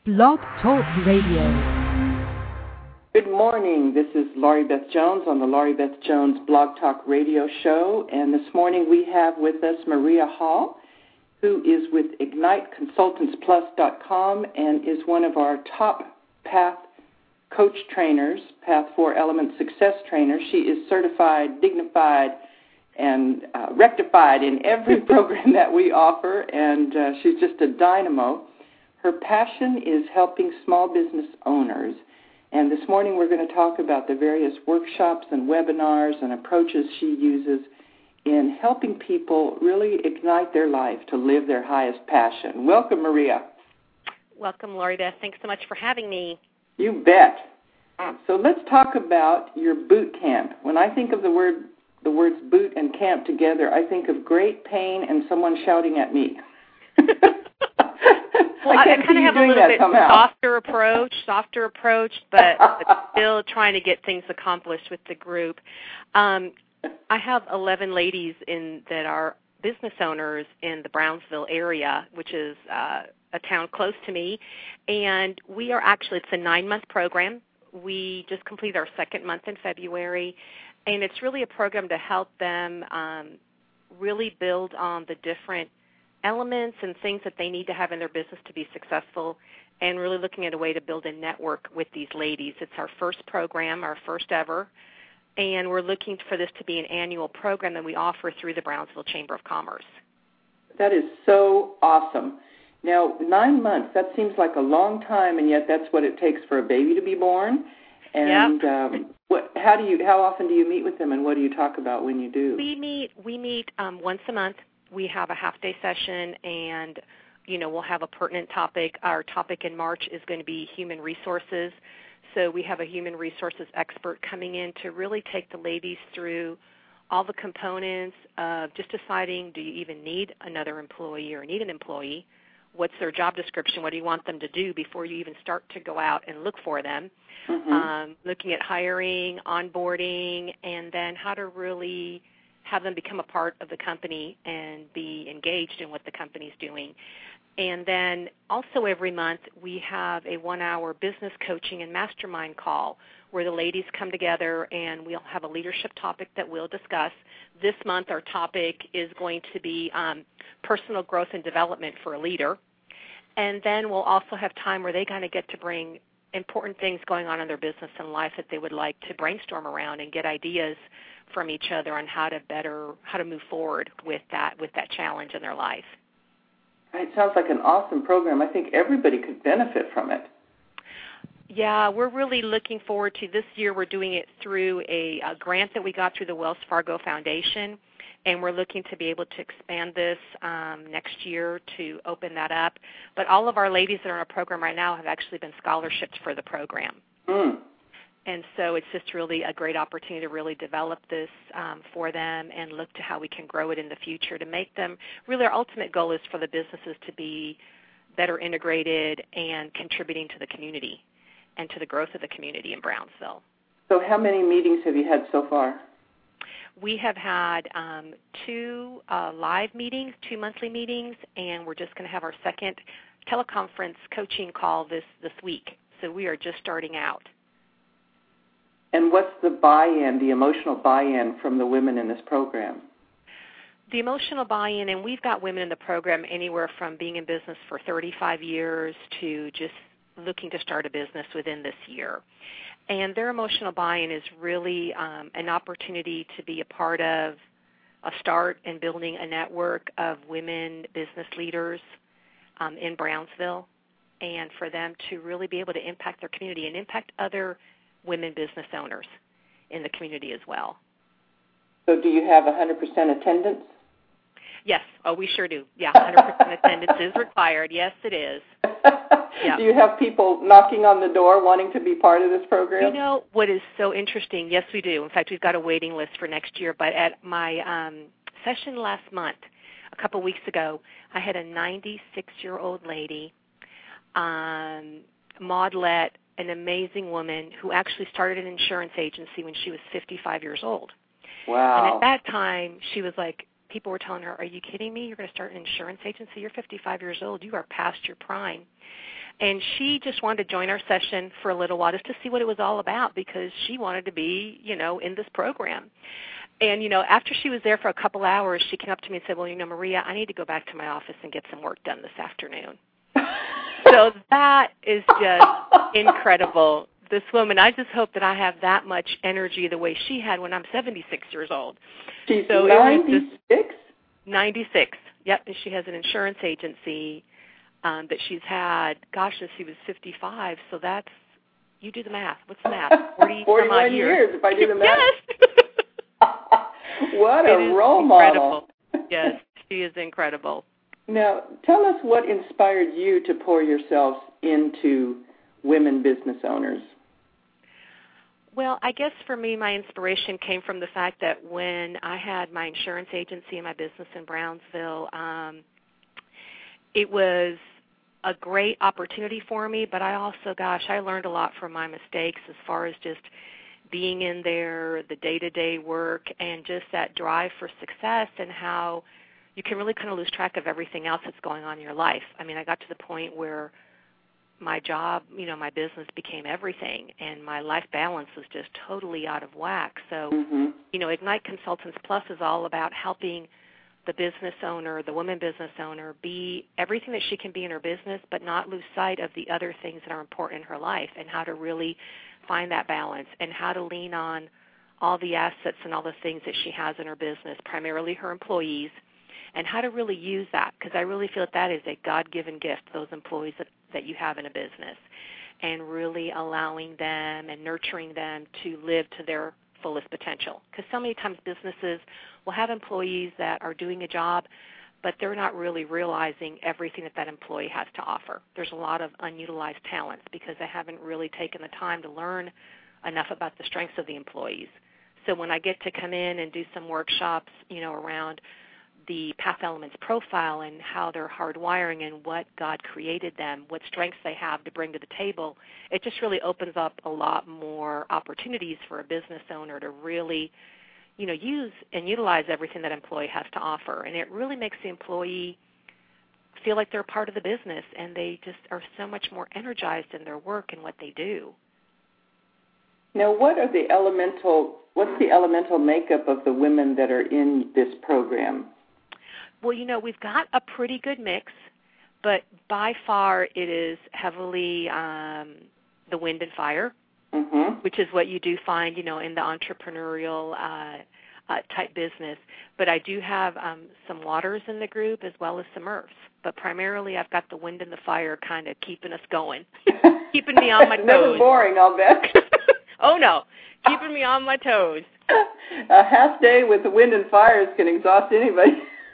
Blog Talk Radio. Good morning. This is Laurie Beth Jones on the Laurie Beth Jones Blog Talk Radio show. And this morning we have with us Maria Hall, who is with IgniteConsultantsPlus.com and is one of our top Path coach trainers, Path 4 Element Success trainer. She is certified, dignified, and rectified in every program that we offer, and she's just a dynamo. Her passion is helping small business owners, and this morning we're going to talk about the various workshops and webinars and approaches she uses in helping people really ignite their life to live their highest passion. Welcome, Maria. Welcome, Laurie Beth. Thanks so much for having me. You bet. So let's talk about your boot camp. When I think of the words boot and camp together, I think of great pain and someone shouting at me. Well, I kind of have a little bit softer approach, but still trying to get things accomplished with the group. I have 11 ladies that are business owners in the Brownsville area, which is a town close to me, and it's a 9-month program. We just completed our second month in February, and it's really a program to help them really build on the different elements and things that they need to have in their business to be successful, and really looking at a way to build a network with these ladies. It's our first program, our first ever, and we're looking for this to be an annual program that we offer through the Brownsville Chamber of Commerce. That is so awesome. Now, 9 months, that seems like a long time, and yet that's what it takes for a baby to be born. And yep. How often do you meet with them, and what do you talk about when you do? We meet once a month. We have a half-day session, and we'll have a pertinent topic. Our topic in March is going to be human resources. So we have a human resources expert coming in to really take the ladies through all the components of just deciding, do you even need another employee or need an employee? What's their job description? What do you want them to do before you even start to go out and look for them? Mm-hmm. Looking at hiring, onboarding, and then how to really have them become a part of the company and be engaged in what the company's doing. And then also every month we have a 1-hour business coaching and mastermind call where the ladies come together and we'll have a leadership topic that we'll discuss. This month our topic is going to be personal growth and development for a leader. And then we'll also have time where they kind of get to bring important things going on in their business and life that they would like to brainstorm around and get ideas from each other on how to move forward with that challenge in their life. It sounds like an awesome program. I think everybody could benefit from it. Yeah, we're really looking forward to this year. We're doing it through a grant that we got through the Wells Fargo Foundation, and we're looking to be able to expand this next year to open that up. But all of our ladies that are in our program right now have actually been scholarships for the program. Mm. And so it's just really a great opportunity to really develop this for them and look to how we can grow it in the future to make them, really our ultimate goal is for the businesses to be better integrated and contributing to the community and to the growth of the community in Brownsville. So how many meetings have you had so far? We have had 2 live meetings, 2 monthly meetings, and we're just going to have our second teleconference coaching call this week. So we are just starting out. And what's the buy-in, the emotional buy-in from the women in this program? The emotional buy-in, and we've got women in the program anywhere from being in business for 35 years to just looking to start a business within this year. And their emotional buy-in is really an opportunity to be a part of a start in building a network of women business leaders in Brownsville, and for them to really be able to impact their community and impact other women business owners in the community as well. So do you have 100% attendance? Yes. Oh, we sure do. Yeah, 100% attendance is required. Yes, it is. Yeah. Do you have people knocking on the door wanting to be part of this program? What is so interesting? Yes, we do. In fact, we've got a waiting list for next year. But at my session last month, a couple weeks ago, I had a 96-year-old lady, Maudlette, an amazing woman who actually started an insurance agency when she was 55 years old. Wow. And at that time, she was like, people were telling her, are you kidding me? You're going to start an insurance agency? You're 55 years old. You are past your prime. And she just wanted to join our session for a little while just to see what it was all about because she wanted to be, in this program. And, after she was there for a couple hours, she came up to me and said, well, Maria, I need to go back to my office and get some work done this afternoon. So that is just incredible. This woman, I just hope that I have that much energy the way she had when I'm 76 years old. She's so 96? 96, yep, and she has an insurance agency that she's had, since she was 55, so that's, you do the math. What's the math? 41 years, if I do the math. Yes. What a role incredible. model. Yes, she is incredible. Now, tell us what inspired you to pour yourselves into women business owners. Well, I guess for me, my inspiration came from the fact that when I had my insurance agency and my business in Brownsville, it was a great opportunity for me, but I also, I learned a lot from my mistakes as far as just being in there, the day-to-day work, and just that drive for success and how you can really kind of lose track of everything else that's going on in your life. I mean, I got to the point where my job, my business became everything, and my life balance was just totally out of whack. So, Ignite Consultants Plus is all about helping the business owner, the woman business owner, be everything that she can be in her business, but not lose sight of the other things that are important in her life and how to really find that balance and how to lean on all the assets and all the things that she has in her business, primarily her employees, and how to really use that, because I really feel that is a God-given gift, those employees that you have in a business, and really allowing them and nurturing them to live to their fullest potential. Because so many times businesses will have employees that are doing a job, but they're not really realizing everything that employee has to offer. There's a lot of unutilized talents because they haven't really taken the time to learn enough about the strengths of the employees. So when I get to come in and do some workshops, around the Path Elements profile and how they're hardwiring and what God created them, what strengths they have to bring to the table, it just really opens up a lot more opportunities for a business owner to really, use and utilize everything that employee has to offer. And it really makes the employee feel like they're part of the business, and they just are so much more energized in their work and what they do. Now, what's the elemental makeup of the women that are in this program? Well, we've got a pretty good mix, but by far it is heavily the wind and fire, which is what you do find, in the entrepreneurial type business. But I do have some waters in the group as well as some earths. But primarily I've got the wind and the fire kind of keeping us going, keeping me on my toes. Never boring, I'll bet. Oh, no, keeping me on my toes. A half day with the wind and fires can exhaust anybody.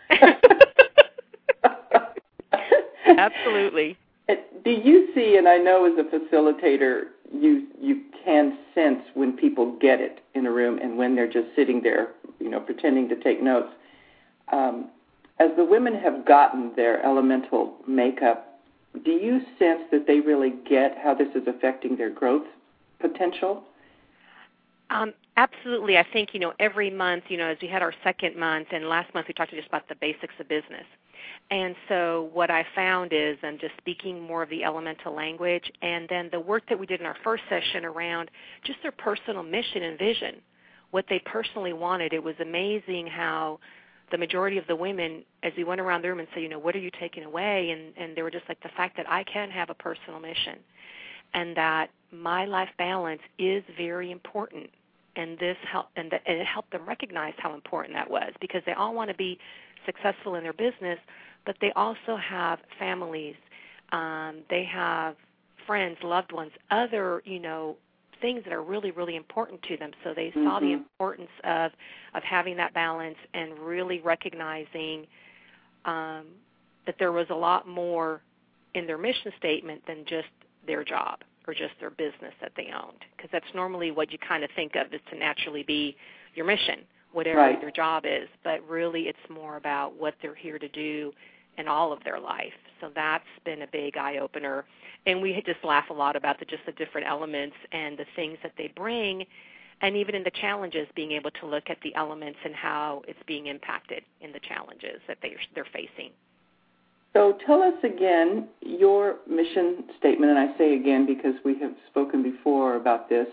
Absolutely. Do you see, and I know as a facilitator, you can sense when people get it in a room and when they're just sitting there, pretending to take notes. As the women have gotten their elemental makeup, do you sense that they really get how this is affecting their growth potential? Absolutely. I think, every month, as we had our second month, and last month we talked just about the basics of business. And so what I found is I'm just speaking more of the elemental language, and then the work that we did in our first session around just their personal mission and vision, what they personally wanted. It was amazing how the majority of the women, as we went around the room and said, what are you taking away? And they were just like, the fact that I can have a personal mission and that my life balance is very important. And this and it helped them recognize how important that was, because they all want to be successful in their business, but they also have families, they have friends, loved ones, other, things that are really, really important to them. So they saw the importance of having that balance and really recognizing that there was a lot more in their mission statement than just their job or just their business that they owned, because that's normally what you kind of think of is to naturally be your mission, whatever your job is, but really it's more about what they're here to do in all of their life. So that's been a big eye-opener. And we just laugh a lot about the different elements and the things that they bring, and even in the challenges, being able to look at the elements and how it's being impacted in the challenges that they're facing. So tell us again your mission statement, and I say again because we have spoken before about this,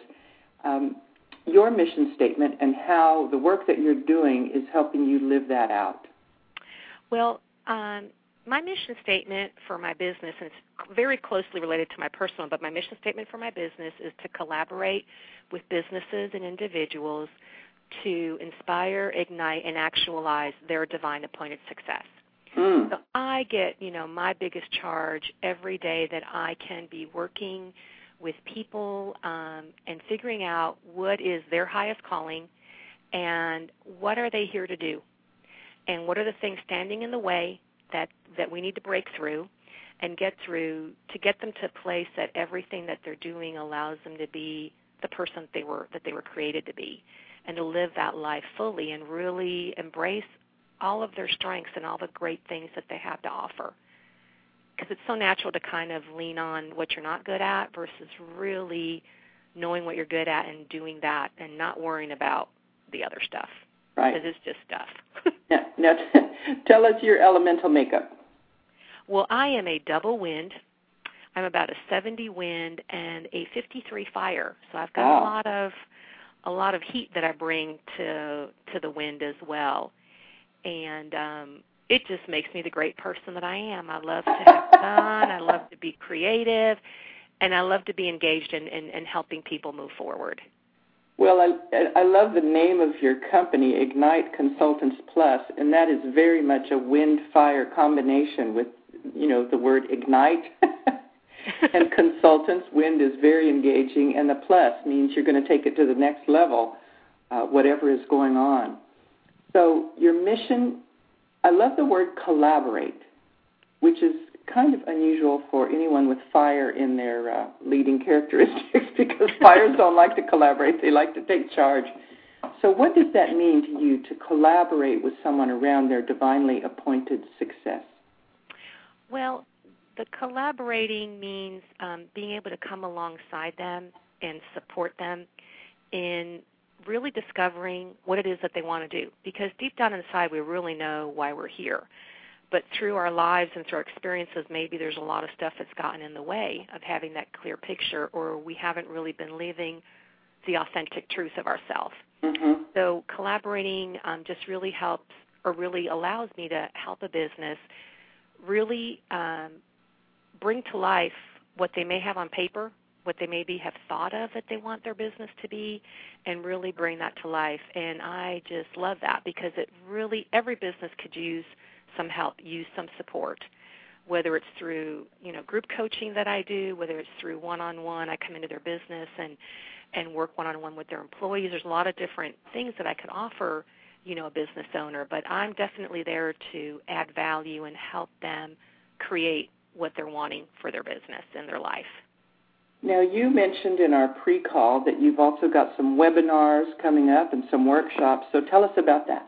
your mission statement and how the work that you're doing is helping you live that out. Well, my mission statement for my business, and it's very closely related to my personal, but my mission statement for my business is to collaborate with businesses and individuals to inspire, ignite, and actualize their divine appointed success. So I get, my biggest charge every day that I can be working with people and figuring out what is their highest calling and what are they here to do and what are the things standing in the way that we need to break through and get through to get them to a place that everything that they're doing allows them to be the person that they were created to be and to live that life fully and really embrace all of their strengths and all the great things that they have to offer. Because it's so natural to kind of lean on what you're not good at versus really knowing what you're good at and doing that and not worrying about the other stuff. Right. Because it's just stuff. Now, tell us your elemental makeup. Well, I am a double wind. I'm about a 70 wind and a 53 fire. So I've got a lot of heat that I bring to the wind as well. And it just makes me the great person that I am. I love to have fun. I love to be creative. And I love to be engaged in helping people move forward. Well, I love the name of your company, Ignite Consultants Plus, and that is very much a wind-fire combination with, the word ignite. And consultants, wind is very engaging, and the plus means you're going to take it to the next level, whatever is going on. So your mission, I love the word collaborate, which is kind of unusual for anyone with fire in their leading characteristics because fires don't like to collaborate. They like to take charge. So what does that mean to you to collaborate with someone around their divinely appointed success? Well, the collaborating means being able to come alongside them and support them in really discovering what it is that they want to do. Because deep down inside, we really know why we're here. But through our lives and through our experiences, maybe there's a lot of stuff that's gotten in the way of having that clear picture, or we haven't really been living the authentic truth of ourselves. Mm-hmm. So collaborating just really helps or really allows me to help a business really bring to life what they may have on paper, what they maybe have thought of that they want their business to be, and really bring that to life. And I just love that because it really, every business could use some help, use some support, whether it's through, group coaching that I do, whether it's through one-on-one, I come into their business and work one-on-one with their employees. There's a lot of different things that I could offer, a business owner, but I'm definitely there to add value and help them create what they're wanting for their business and their life. Now, you mentioned in our pre-call that you've also got some webinars coming up and some workshops, so tell us about that.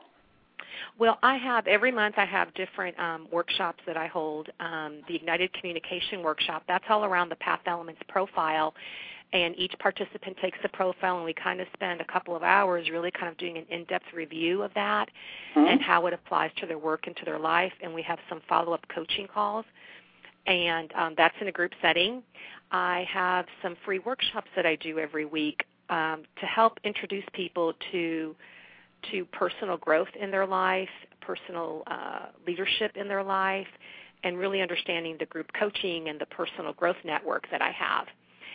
Well, every month I have different workshops that I hold. The Ignited Communication Workshop, that's all around the Path Elements profile, and each participant takes the profile, and we kind of spend a couple of hours really kind of doing an in-depth review of that and how it applies to their work and to their life, and we have some follow-up coaching calls, and that's in a group setting. I have some free workshops that I do every week to help introduce people to personal growth in their life, personal leadership in their life, and really understanding the group coaching and the personal growth network that I have.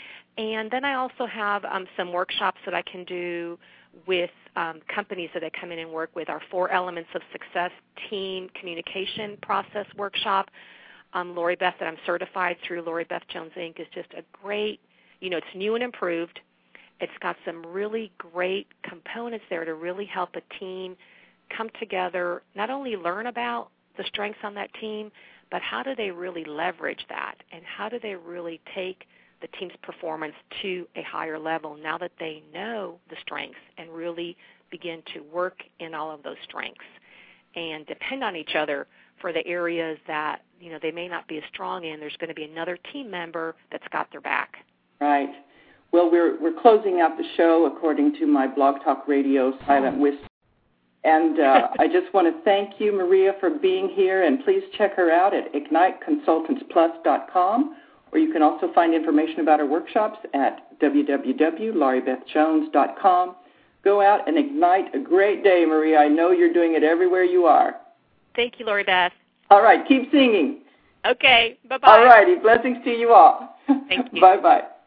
And then I also have some workshops that I can do with companies that I come in and work with. Our 4 Elements of Success Team Communication Process Workshop. Lori Beth, that I'm certified through Lori Beth Jones, Inc., is just a great, it's new and improved. It's got some really great components there to really help a team come together, not only learn about the strengths on that team, but how do they really leverage that, and how do they really take the team's performance to a higher level now that they know the strengths and really begin to work in all of those strengths and depend on each other for the areas that, they may not be as strong in. There's going to be another team member that's got their back. Right. Well, we're closing out the show according to my Blog Talk Radio Silent Whisper. And I just want to thank you, Maria, for being here. And please check her out at igniteconsultantsplus.com, or you can also find information about her workshops at www.lauriebethjones.com. Go out and ignite a great day, Maria. I know you're doing it everywhere you are. Thank you, Lori Beth. All right, keep singing. Okay, bye-bye. All righty, blessings to you all. Thank you. Bye-bye.